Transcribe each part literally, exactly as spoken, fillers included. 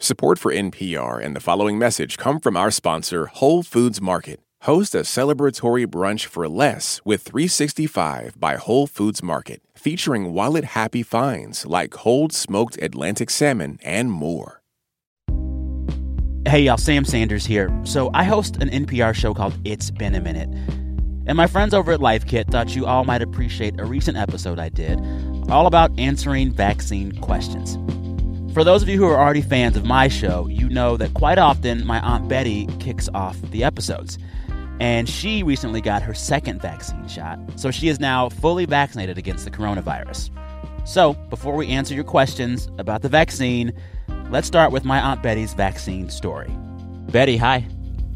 Support for N P R and the following message come from our sponsor, Whole Foods Market. Host a celebratory brunch for less with three sixty-five by Whole Foods Market, featuring wallet-happy finds like cold smoked Atlantic salmon and more. Hey, y'all, Sam Sanders here. So I host an N P R show called It's Been a Minute. And my friends over at Life Kit thought you all might appreciate a recent episode I did all about answering vaccine questions. For those of you who are already fans of my show, you know that quite often my Aunt Betty kicks off the episodes. And she recently got her second vaccine shot, so she is now fully vaccinated against the coronavirus. So, before we answer your questions about the vaccine, let's start with my Aunt Betty's vaccine story. Betty, hi.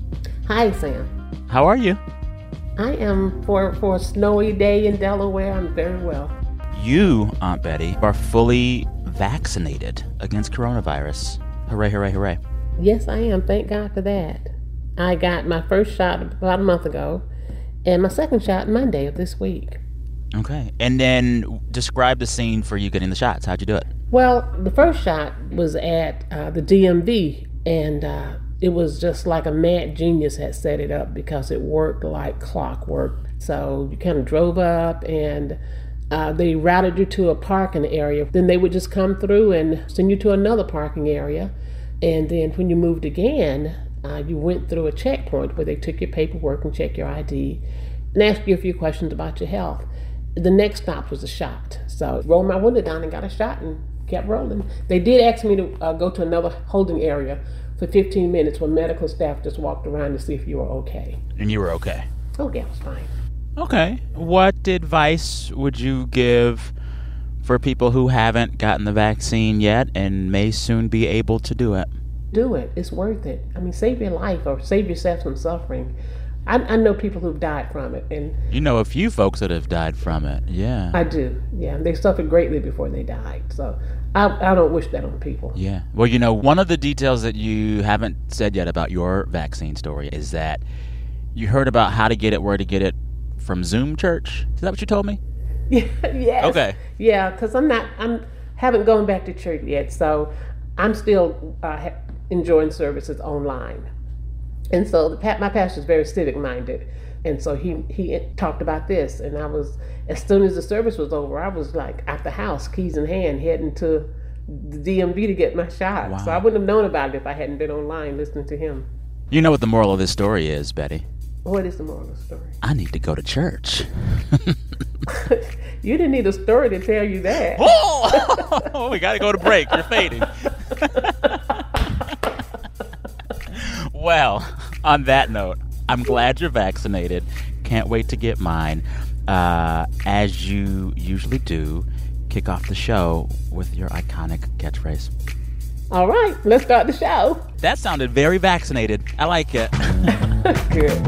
Hi, Sam. How are you? I am, for, for a snowy day in Delaware, I'm very well. You, Aunt Betty, are fully vaccinated against coronavirus. Hooray, hooray, hooray. Yes, I am. Thank God for that. I got my first shot about a month ago and my second shot Monday of this week. Okay. And then describe the scene for you getting the shots. How'd you do it? Well, the first shot was at uh, the D M V, and uh, it was just like a mad genius had set it up because it worked like clockwork. So you kind of drove up and Uh, they routed you to a parking area. Then they would just come through and send you to another parking area. And then when you moved again, uh, you went through a checkpoint where they took your paperwork and checked your I D and asked you a few questions about your health. The next stop was a shot. So I rolled my window down and got a shot and kept rolling. They did ask me to uh, go to another holding area for fifteen minutes where medical staff just walked around to see if you were okay. And you were okay? Oh, yeah, I was fine. Okay. What advice would you give for people who haven't gotten the vaccine yet and may soon be able to do it? Do it. It's worth it. I mean, save your life or save yourself some suffering. I, I know people who've died from it. And you know a few folks that have died from it, yeah. I do, yeah. They suffered greatly before they died. So I, I don't wish that on people. Yeah. Well, you know, one of the details that you haven't said yet about your vaccine story is that you heard about how to get it, where to get it, from Zoom Church. Is that what you told me? Yeah. Yes. Okay. Yeah, because I'm not. I'm haven't gone back to church yet, so I'm still uh, ha- enjoying services online. And so the my pastor is very civic minded, and so he he talked about this, and I was as soon as the service was over, I was like at the house, keys in hand, heading to the D M V to get my shot. Wow. So I wouldn't have known about it if I hadn't been online listening to him. You know what the moral of this story is, Betty? What is the moral of the story? I need to go to church. You didn't need a story to tell you that. Oh, we got to go to break. You're fading. Well, on that note, I'm glad you're vaccinated. Can't wait to get mine. Uh, as you usually do, kick off the show with your iconic catchphrase. All right, let's start the show. That sounded very vaccinated. I like it. Good.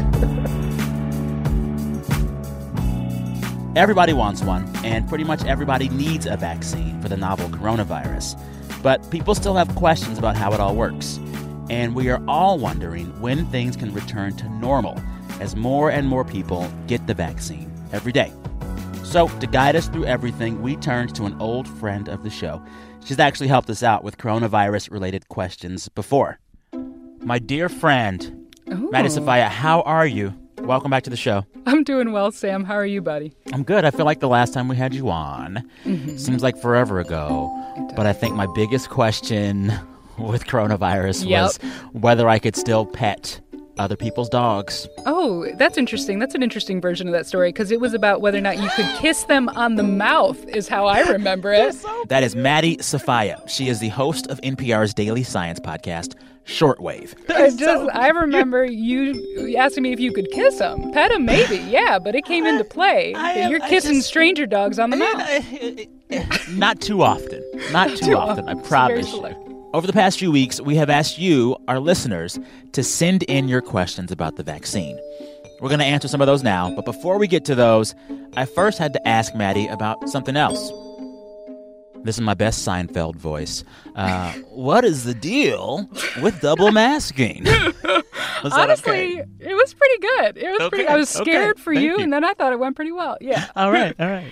Everybody wants one, and pretty much everybody needs a vaccine for the novel coronavirus. But people still have questions about how it all works. And we are all wondering when things can return to normal as more and more people get the vaccine every day. So to guide us through everything, we turned to an old friend of the show. She's actually helped us out with coronavirus-related questions before. My dear friend, Ooh. Maddie Sofia, how are you? Welcome back to the show. I'm doing well, Sam. How are you, buddy? I'm good. I feel like the last time we had you on Mm-hmm. seems like forever ago. But I think my biggest question with coronavirus Yep. was whether I could still pet other people's dogs. Oh, that's interesting. That's an interesting version of that story because it was about whether or not you could kiss them on the mouth is how I remember it. That is Maddie Sofia. She is the host of N P R's daily science podcast, Shortwave. I just, I remember you asking me if you could kiss them. Pet them, maybe, yeah, but it came into play. I am- You're I kissing just- stranger dogs on the mouth. Not too often. Not too, Too often, I often. It's promise very you. select. Over the past few weeks, we have asked you, our listeners, to send in your questions about the vaccine. We're going to answer some of those now, but before we get to those, I first had to ask Maddie about something else. This is my best Seinfeld voice. Uh, what is the deal with double masking? Was that Honestly, okay? it was pretty good. It was Okay, pretty. I was scared okay, for thank you, you. and then I thought it went pretty well. Yeah. All right, all right.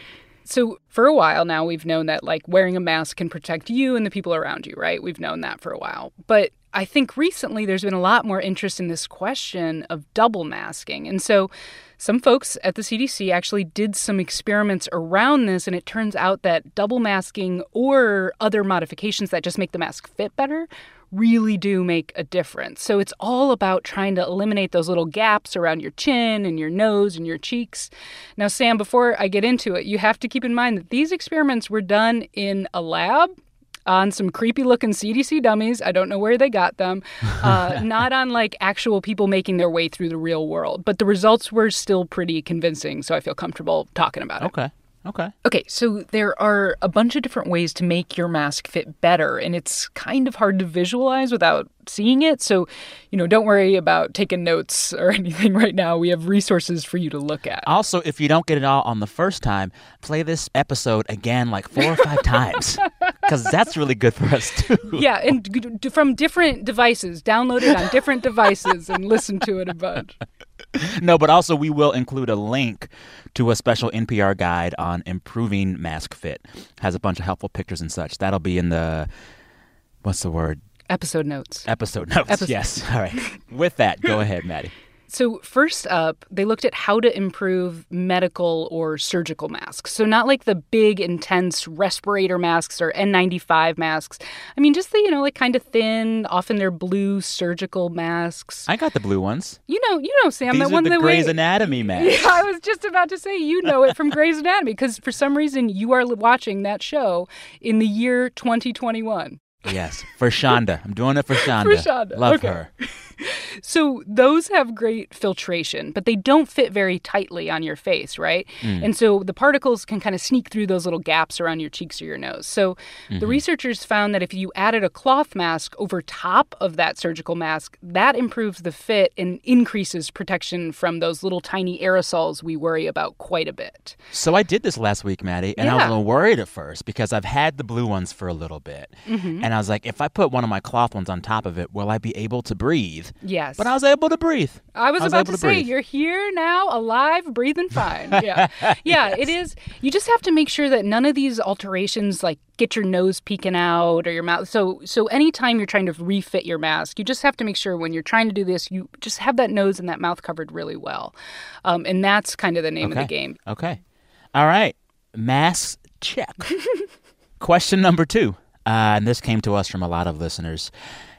So for a while now, we've known that, like, wearing a mask can protect you and the people around you, right? We've known that for a while. But I think recently there's been a lot more interest in this question of double masking. And so some folks at the C D C actually did some experiments around this, and it turns out that double masking or other modifications that just make the mask fit better really do make a difference. So it's all about trying to eliminate those little gaps around your chin and your nose and your cheeks. Now, Sam, before I get into it, you have to keep in mind that these experiments were done in a lab on some creepy-looking C D C dummies. I don't know where they got them. Uh, not on, like, actual people making their way through the real world. But the results were still pretty convincing, so I feel comfortable talking about it. Okay. Okay. Okay, so there are a bunch of different ways to make your mask fit better, and it's kind of hard to visualize without seeing it. So, you know, don't worry about taking notes or anything right now. We have resources for you to look at. Also, if you don't get it all on the first time, play this episode again like four or five times, because that's really good for us, too. Yeah, and d- from different devices. Download it on different devices and listen to it a bunch. No, but also we will include a link to a special N P R guide on improving mask fit. Has a bunch of helpful pictures and such. That'll be in the, what's the word? Episode notes. Episode notes, Episode. Yes. All right. With that, go ahead, Maddie. So first up, they looked at how to improve medical or surgical masks. So not like the big, intense respirator masks or N ninety-five masks. I mean, just the, you know, like kind of thin, often they're blue surgical masks. I got the blue ones. You know, you know, Sam. These that are one the that Grey's we, Anatomy masks. Yeah, I was just about to say, you know it from Grey's Anatomy, because for some reason you are watching that show in the year twenty twenty-one. Yes, for Shonda. I'm doing it for Shonda. For Shonda. Love Okay. her. So those have great filtration, but they don't fit very tightly on your face, right? Mm. And so the particles can kind of sneak through those little gaps around your cheeks or your nose. So mm-hmm. the researchers found that if you added a cloth mask over top of that surgical mask, that improves the fit and increases protection from those little tiny aerosols we worry about quite a bit. So I did this last week, Maddie, and yeah. I was a little worried at first because I've had the blue ones for a little bit. Mm-hmm. And I was like, if I put one of my cloth ones on top of it, will I be able to breathe? Yes. But I was able to breathe. I was, I was about to, to say, breathe. You're here now, alive, breathing fine. Yeah. Yeah, yes. It is. You just have to make sure that none of these alterations, like, get your nose peeking out or your mouth. So so anytime you're trying to refit your mask, you just have to make sure when you're trying to do this, you just have that nose and that mouth covered really well. Um, and that's kind of the name okay. of the game. Okay. All right. Masks, check. Question number two. Uh, and this came to us from a lot of listeners.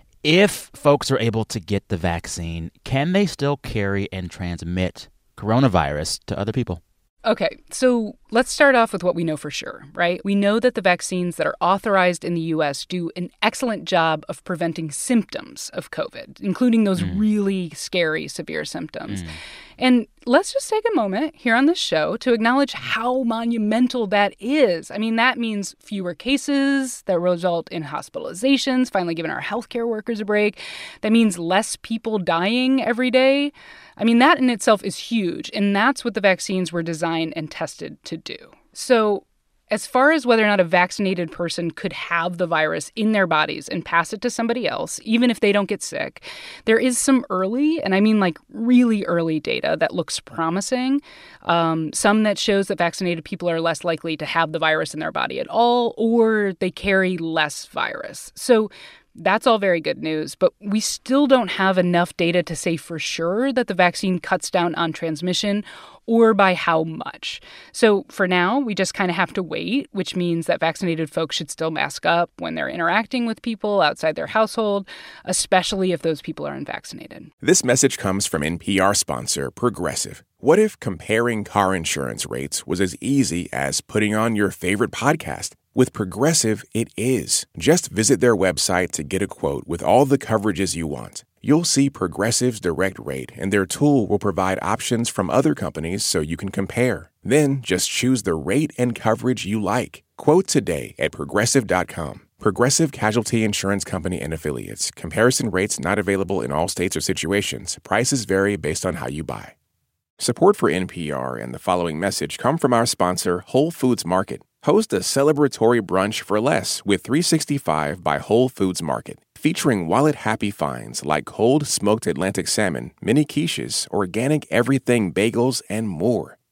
If folks are able to get the vaccine, can they still carry and transmit coronavirus to other people? Okay, so let's start off with what we know for sure, right? We know that the vaccines that are authorized in the U S do an excellent job of preventing symptoms of COVID, including those mm. really scary, severe symptoms. Mm. And let's just take a moment here on this show to acknowledge how monumental that is. I mean, that means fewer cases that result in hospitalizations, finally giving our healthcare workers a break. That means less people dying every day. I mean, that in itself is huge, and that's what the vaccines were designed and tested to do. So as far as whether or not a vaccinated person could have the virus in their bodies and pass it to somebody else, even if they don't get sick, there is some early, and I mean like really early data that looks promising. Um, some that shows that vaccinated people are less likely to have the virus in their body at all, or they carry less virus. So that's all very good news, but we still don't have enough data to say for sure that the vaccine cuts down on transmission or by how much. So for now, we just kind of have to wait, which means that vaccinated folks should still mask up when they're interacting with people outside their household, especially if those people are unvaccinated. This message comes from N P R sponsor Progressive. What if comparing car insurance rates was as easy as putting on your favorite podcast? With Progressive, it is. Just visit their website to get a quote with all the coverages you want. You'll see Progressive's direct rate, and their tool will provide options from other companies so you can compare. Then just choose the rate and coverage you like. Quote today at Progressive dot com. Progressive Casualty Insurance Company and Affiliates. Comparison rates not available in all states or situations. Prices vary based on how you buy. Support for N P R and the following message come from our sponsor, Whole Foods Market. Host a celebratory brunch for less with three sixty-five by Whole Foods Market, featuring wallet-happy finds like cold smoked Atlantic salmon, mini quiches, organic everything bagels, and more.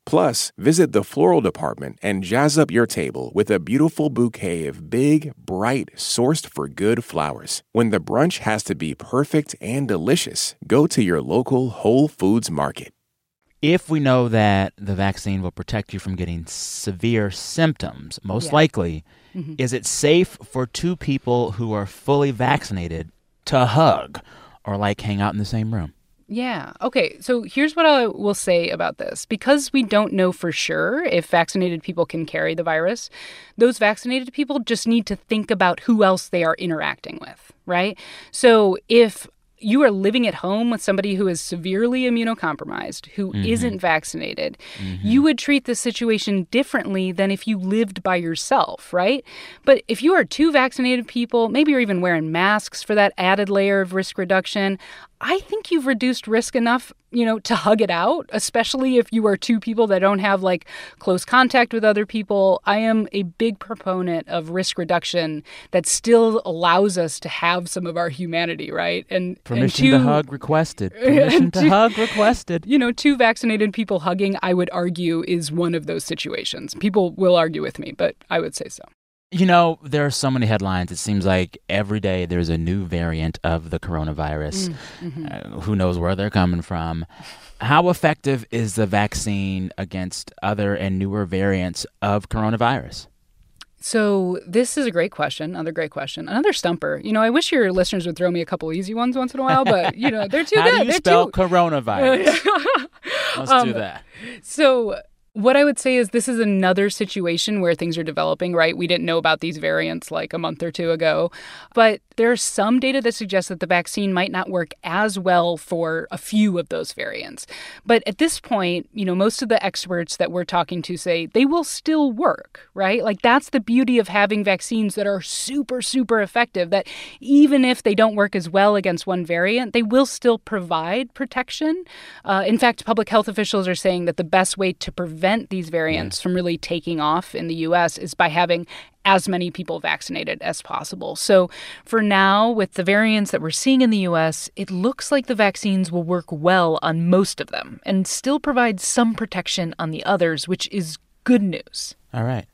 Plus, visit the floral department and jazz up your table with a beautiful bouquet of big, bright, sourced-for-good flowers. When the brunch has to be perfect and delicious, go to your local Whole Foods Market. If we know that the vaccine will protect you from getting severe symptoms, most Yeah. likely, Mm-hmm. is it safe for two people who are fully vaccinated to hug or, like, hang out in the same room? Yeah. Okay. So here's what I will say about this. Because we don't know for sure if vaccinated people can carry the virus, those vaccinated people just need to think about who else they are interacting with, right? So if you are living at home with somebody who is severely immunocompromised, who Mm-hmm. isn't vaccinated, Mm-hmm. you would treat the situation differently than if you lived by yourself, right? But if you are two vaccinated people, maybe you're even wearing masks for that added layer of risk reduction, I think you've reduced risk enough, you know, to hug it out, especially if you are two people that don't have, like, close contact with other people. I am a big proponent of risk reduction that still allows us to have some of our humanity, right? And Permission and to two, hug requested. Permission to two- hug requested. You know, two vaccinated people hugging, I would argue, is one of those situations. People will argue with me, but I would say so. You know, there are so many headlines. It seems like every day there's a new variant of the coronavirus. Mm-hmm. Uh, who knows where they're coming from? How effective is the vaccine against other and newer variants of coronavirus? So this is a great question, another great question, another stumper. You know, I wish your listeners would throw me a couple easy ones once in a while, but, you know, they're too How good. do you they're spell too... coronavirus? Let's Um, do that. So what I would say is this is another situation where things are developing, right? We didn't know about these variants like a month or two ago. But there's some data that suggests that the vaccine might not work as well for a few of those variants. But at this point, you know, most of the experts that we're talking to say they will still work, right? Like, that's the beauty of having vaccines that are super, super effective, that even if they don't work as well against one variant, they will still provide protection. Uh, in fact, public health officials are saying that the best way to prevent these variants yeah. from really taking off in the U S is by having as many people vaccinated as possible. So for now, with the variants that we're seeing in the U S, it looks like the vaccines will work well on most of them and still provide some protection on the others, which is good news. All right.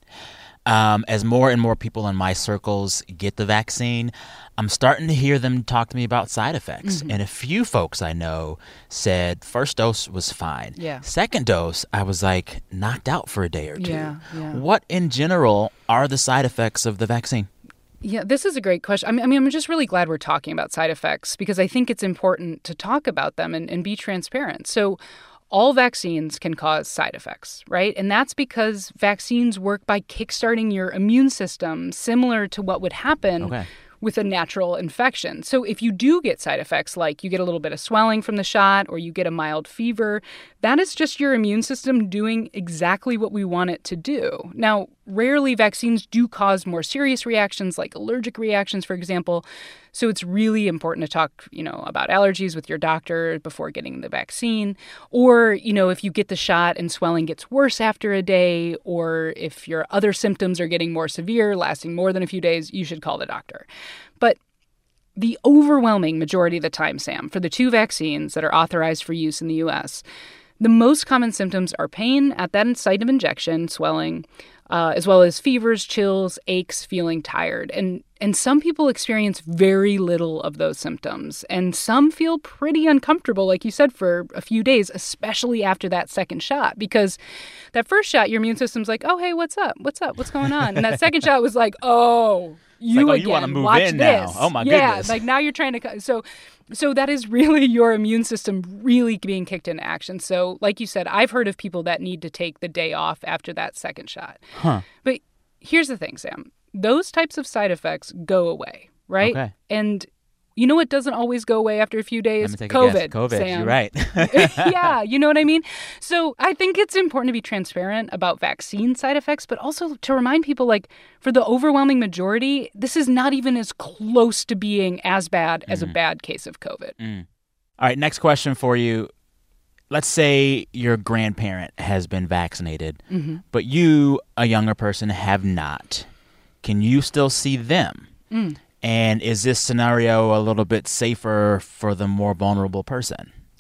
Um, as more and more people in my circles get the vaccine, I'm starting to hear them talk to me about side effects. Mm-hmm. And a few folks I know said first dose was fine. Yeah. Second dose, I was like knocked out for a day or two. Yeah, yeah. What in general are the side effects of the vaccine? Yeah, this is a great question. I mean, I mean, I'm just really glad we're talking about side effects because I think it's important to talk about them and, and be transparent. So all vaccines can cause side effects, right? And that's because vaccines work by kickstarting your immune system, similar to what would happen okay. with a natural infection. So if you do get side effects, like you get a little bit of swelling from the shot or you get a mild fever, that is just your immune system doing exactly what we want it to do. Now, rarely vaccines do cause more serious reactions, like allergic reactions, for example. So it's really important to talk, you know, about allergies with your doctor before getting the vaccine. Or, you know, if you get the shot and swelling gets worse after a day, or if your other symptoms are getting more severe, lasting more than a few days, you should call the doctor. But the overwhelming majority of the time, Sam, for the two vaccines that are authorized for use in the U S, the most common symptoms are pain at that site of injection, swelling, uh, as well as fevers, chills, aches, feeling tired. And and some people experience very little of those symptoms. And some feel pretty uncomfortable, like you said, for a few days, especially after that second shot. Because that first shot, your immune system's like, oh, hey, what's up? What's up? What's going on? And that second shot was like, oh, you like, oh, again. You want to move Watch in this. now. Oh, my yeah, goodness. Yeah, like now you're trying to... So, so that is really your immune system really being kicked into action. So like you said, I've heard of people that need to take the day off after that second shot. Huh. But here's the thing, Sam. Those types of side effects go away, right? Okay. And you know what doesn't always go away after a few days? Let me take COVID, a guess. COVID, Sam. You're right. Yeah, you know what I mean? So I think it's important to be transparent about vaccine side effects, but also to remind people, like, for the overwhelming majority, this is not even as close to being as bad as mm. a bad case of COVID. Mm. All right, next question for you. Let's say your grandparent has been vaccinated, mm-hmm. but you, a younger person, have not. Can you still see them? Mm. And is this scenario a little bit safer for the more vulnerable person?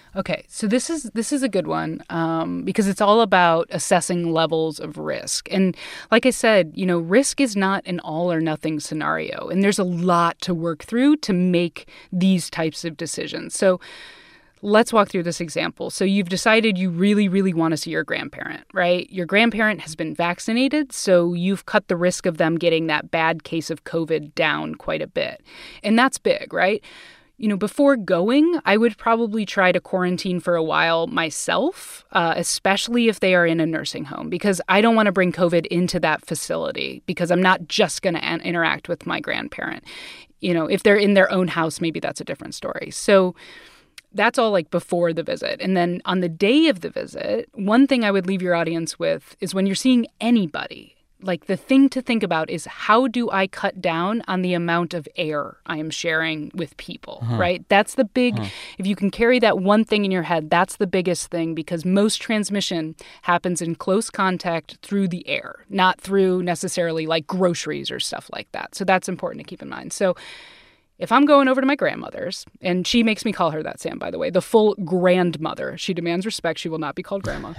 Okay, so this is this is a good one um, because it's all about assessing levels of risk. And like I said, you know, risk is not an all or nothing scenario. And there's a lot to work through to make these types of decisions. So let's walk through this example. So you've decided you really, really want to see your grandparent, right? Your grandparent has been vaccinated, so you've cut the risk of them getting that bad case of COVID down quite a bit. And that's big, right? You know, before going, I would probably try to quarantine for a while myself, uh, especially if they are in a nursing home, because I don't want to bring COVID into that facility because I'm not just going to an- interact with my grandparent. You know, if they're in their own house, maybe that's a different story. So that's all like before the visit. And then on the day of the visit, one thing I would leave your audience with is when you're seeing anybody, like the thing to think about is how do I cut down on the amount of air I am sharing with people, uh-huh. right? That's the big, uh-huh. if you can carry that one thing in your head, that's the biggest thing because most transmission happens in close contact through the air, not through necessarily like groceries or stuff like that. So that's important to keep in mind. So if I'm going over to my grandmother's, and she makes me call her that, Sam, by the way, the full grandmother. She demands respect. She will not be called grandma.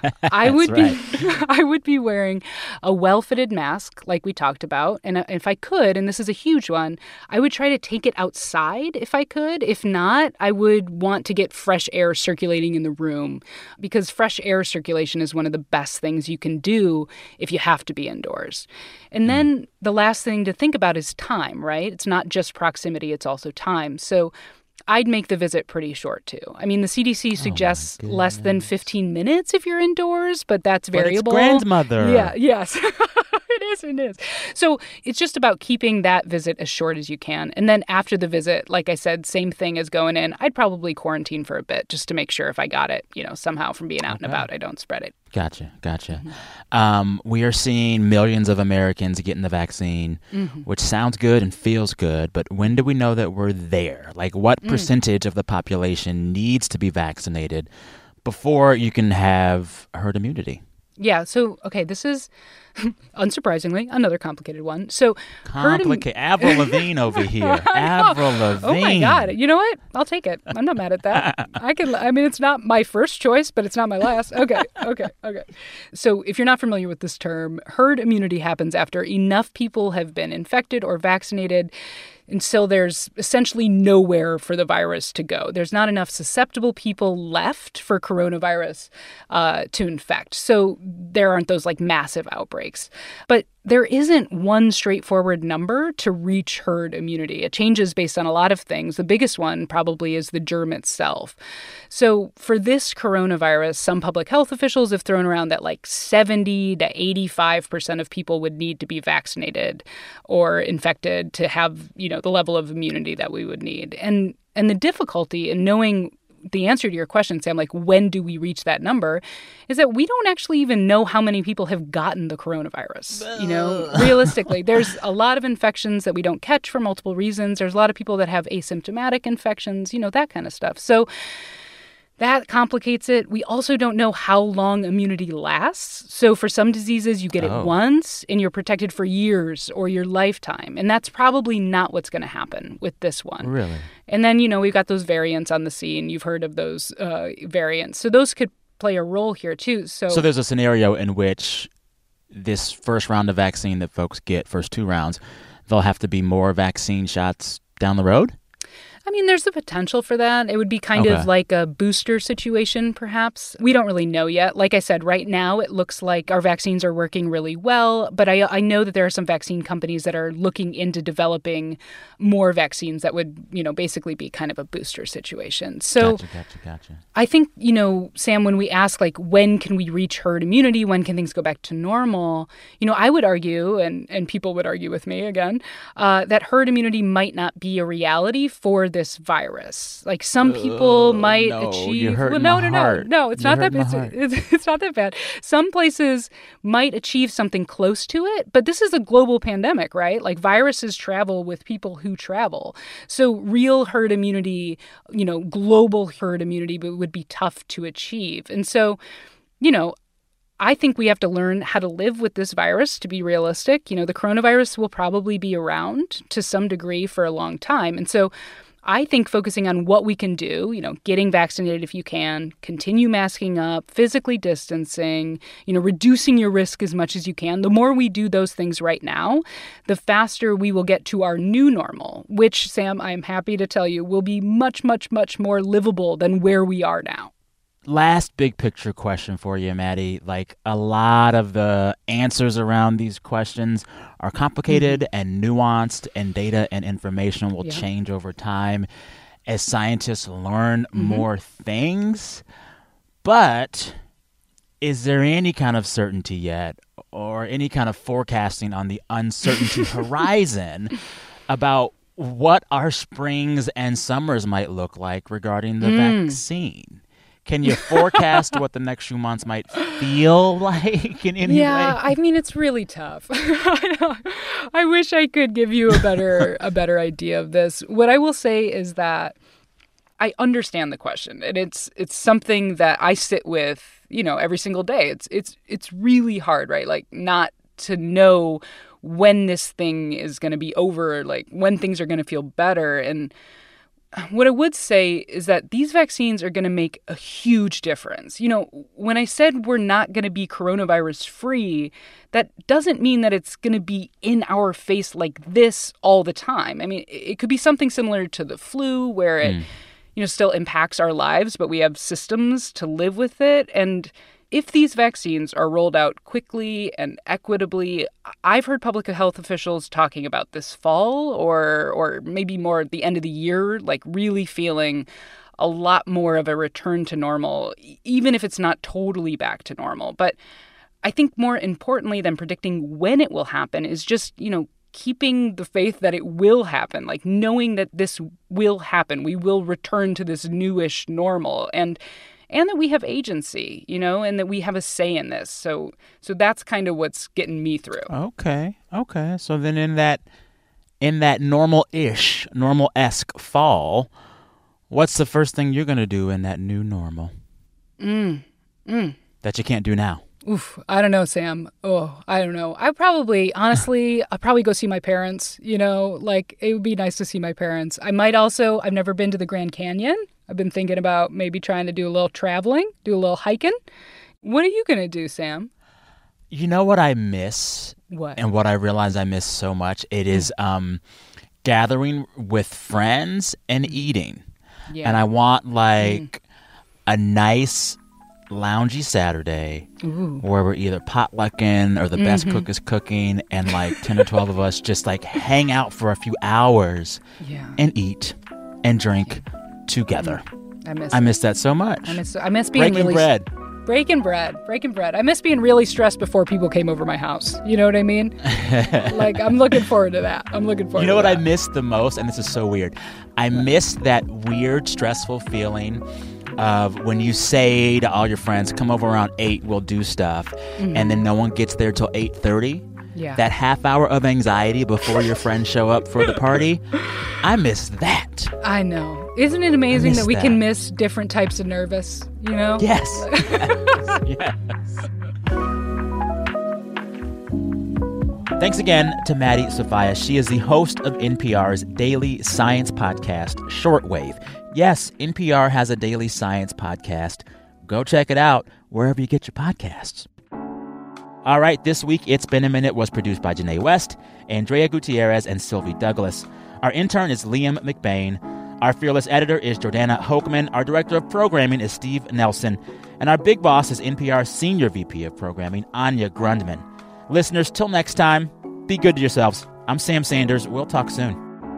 I would right. be I would be wearing a well-fitted mask like we talked about. And if I could, and this is a huge one, I would try to take it outside if I could. If not, I would want to get fresh air circulating in the room because fresh air circulation is one of the best things you can do if you have to be indoors. And then the last thing to think about is time, right? It's not just proximity, it's also time. So I'd make the visit pretty short, too. I mean, the C D C suggests oh less than fifteen minutes if you're indoors, but that's variable. But it's grandmother. Yeah, yes. It is, it is. So it's just about keeping that visit as short as you can. And then after the visit, like I said, same thing as going in. I'd probably quarantine for a bit just to make sure if I got it, you know, somehow from being out okay. and about, I don't spread it. Gotcha, gotcha. Mm-hmm. Um, we are seeing millions of Americans getting the vaccine, mm-hmm. which sounds good and feels good. But when do we know that we're there? Like, what mm. percentage of the population needs to be vaccinated before you can have herd immunity? Yeah. So, okay, this is, unsurprisingly, another complicated one. So, Complicated. Im- Avril Lavigne over here. Avril Lavigne. Oh, my God. You know what? I'll take it. I'm not mad at that. I can. I mean, it's not my first choice, but it's not my last. Okay. Okay. Okay. So, if you're not familiar with this term, herd immunity happens after enough people have been infected or vaccinated until there's essentially nowhere for the virus to go. There's not enough susceptible people left for coronavirus uh, to infect. So there aren't those like massive outbreaks. But there isn't one straightforward number to reach herd immunity. It changes based on a lot of things. The biggest one probably is the germ itself. So for this coronavirus, some public health officials have thrown around that like seventy to eighty-five percent of people would need to be vaccinated or infected to have, you know, the level of immunity that we would need. And and the difficulty in knowing the answer to your question, Sam, like when do we reach that number, is that we don't actually even know how many people have gotten the coronavirus. You know, realistically, there's a lot of infections that we don't catch for multiple reasons. There's a lot of people that have asymptomatic infections, you know, that kind of stuff. So that complicates it. We also don't know how long immunity lasts. So for some diseases, you get oh. it once and you're protected for years or your lifetime. And that's probably not what's going to happen with this one. Really? And then, you know, we've got those variants on the scene. You've heard of those uh, variants. So those could play a role here, too. So, so there's a scenario in which this first round of vaccine that folks get, first two rounds, there'll have to be more vaccine shots down the road? I mean, there's the potential for that. It would be kind okay. of like a booster situation, perhaps. We don't really know yet. Like I said, right now, it looks like our vaccines are working really well. But I, I know that there are some vaccine companies that are looking into developing more vaccines that would, you know, basically be kind of a booster situation. So gotcha, gotcha, gotcha. I think, you know, Sam, when we ask, like, when can we reach herd immunity? When can things go back to normal? You know, I would argue, and, and people would argue with me again, uh, that herd immunity might not be a reality for this virus. Like some people uh, might no, achieve. You're hurting well, no, my no, heart. no, no. It's you're not that. It's, it's, it's not that bad. Some places might achieve something close to it, but this is a global pandemic, right? Like viruses travel with people who travel. So real herd immunity, you know, global herd immunity would be tough to achieve. And so, you know, I think we have to learn how to live with this virus to be realistic. You know, the coronavirus will probably be around to some degree for a long time. And so I think focusing on what we can do, you know, getting vaccinated if you can, continue masking up, physically distancing, you know, reducing your risk as much as you can. The more we do those things right now, the faster we will get to our new normal, which, Sam, I am happy to tell you, will be much, much, much more livable than where we are now. Last big picture question for you, Maddie. Like, a lot of the answers around these questions are complicated mm-hmm. and nuanced, and data and information will yeah. change over time as scientists learn mm-hmm. more things. But is there any kind of certainty yet, or any kind of forecasting on the uncertainty horizon about what our springs and summers might look like regarding the mm. vaccine? Can you forecast what the next few months might feel like in any yeah, way? I mean, it's really tough. I wish I could give you a better a better idea of this. What I will say is that I understand the question, and it's it's something that I sit with, you know, every single day. It's it's it's really hard, right? Like, not to know when this thing is going to be over, like when things are going to feel better. And what I would say is that these vaccines are going to make a huge difference. You know, when I said we're not going to be coronavirus free, that doesn't mean that it's going to be in our face like this all the time. I mean, it could be something similar to the flu where it, mm. you know, still impacts our lives, but we have systems to live with it. And if these vaccines are rolled out quickly and equitably, I've heard public health officials talking about this fall or or maybe more at the end of the year, like really feeling a lot more of a return to normal, even if it's not totally back to normal. But I think more importantly than predicting when it will happen is just, you know, keeping the faith that it will happen, like knowing that this will happen. We will return to this newish normal. And And that we have agency, you know, and that we have a say in this. So so that's kind of what's getting me through. Okay. Okay. So then in that in that normal-ish, normal-esque fall, what's the first thing you're going to do in that new normal? Mm. Mm. That you can't do now? Oof, I don't know, Sam. Oh, I don't know. I probably, honestly, I'll probably go see my parents, you know, like it would be nice to see my parents. I might also, I've never been to the Grand Canyon. I've been thinking about maybe trying to do a little traveling, do a little hiking. What are you going to do, Sam? You know what I miss? What? And what I realize I miss so much? It is um, gathering with friends and eating. Yeah. And I want like mm. a nice loungy Saturday Ooh. Where we're either potlucking or the mm-hmm. best cook is cooking and like ten or twelve of us just like hang out for a few hours yeah. and eat and drink together. I miss I miss that so much. I miss I miss being breaking really bread. Breaking bread. Breaking bread. I miss being really stressed before people came over my house. You know what I mean? Like, I'm looking forward to that. I'm looking forward to that. You know what I miss the most? And this is so weird. I miss that weird, stressful feeling of when you say to all your friends, come over around eight, we'll do stuff, mm-hmm. and then no one gets there till eight thirty. Yeah. That half hour of anxiety before your friends show up for the party, I miss that. I know. Isn't it amazing that we that. can miss different types of nervous, you know? Yes. yes. yes. Thanks again to Maddie Sofia. She is the host of N P R's daily science podcast, Shortwave. Yes, N P R has a daily science podcast. Go check it out wherever you get your podcasts. All right, this week, It's Been a Minute was produced by Janae West, Andrea Gutierrez, and Sylvie Douglas. Our intern is Liam McBain. Our fearless editor is Jordana Hochman. Our director of programming is Steve Nelson. And our big boss is N P R's senior V P of programming, Anya Grundman. Listeners, till next time, be good to yourselves. I'm Sam Sanders. We'll talk soon.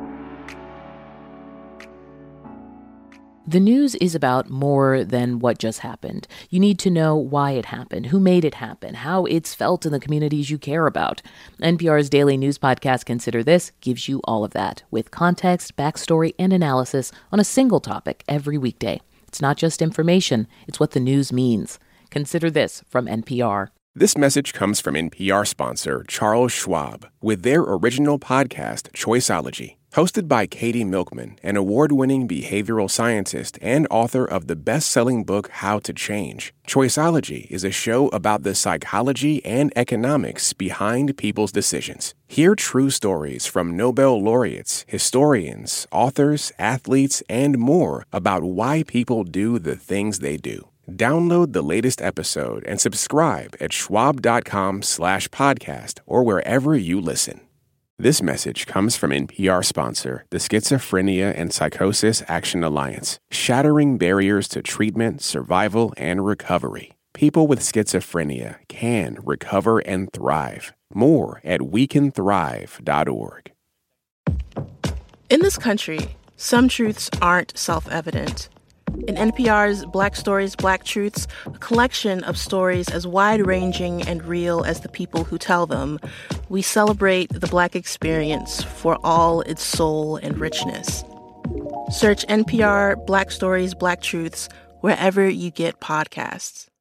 The news is about more than what just happened. You need to know why it happened, who made it happen, how it's felt in the communities you care about. N P R's daily news podcast, Consider This, gives you all of that, with context, backstory, and analysis on a single topic every weekday. It's not just information, it's what the news means. Consider This from N P R. This message comes from N P R sponsor Charles Schwab with their original podcast, Choiceology. Hosted by Katie Milkman, an award-winning behavioral scientist and author of the best-selling book How to Change, Choiceology is a show about the psychology and economics behind people's decisions. Hear true stories from Nobel laureates, historians, authors, athletes, and more about why people do the things they do. Download the latest episode and subscribe at schwab.com slash podcast or wherever you listen. This message comes from N P R sponsor, the Schizophrenia and Psychosis Action Alliance, shattering barriers to treatment, survival, and recovery. People with schizophrenia can recover and thrive. More at we can thrive dot org. In this country, some truths aren't self-evident. In N P R's Black Stories, Black Truths, a collection of stories as wide-ranging and real as the people who tell them, we celebrate the Black experience for all its soul and richness. Search N P R Black Stories, Black Truths wherever you get podcasts.